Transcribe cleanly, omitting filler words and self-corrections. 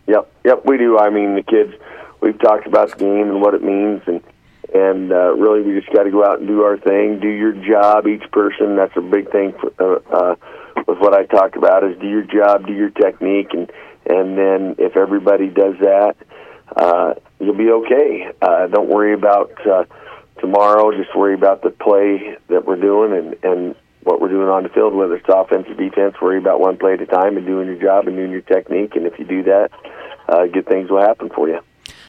Yep, we do. I mean, the kids, we've talked about the game and what it means, and really we just got to go out and do our thing, do your job, each person. That's a big thing with what I talk about is do your job, do your technique, and then if everybody does that, you'll be okay. Don't worry about tomorrow, just worry about the play that we're doing and what we're doing on the field, whether it's offense or defense. Worry about one play at a time and doing your job and doing your technique, and if you do that, good things will happen for you.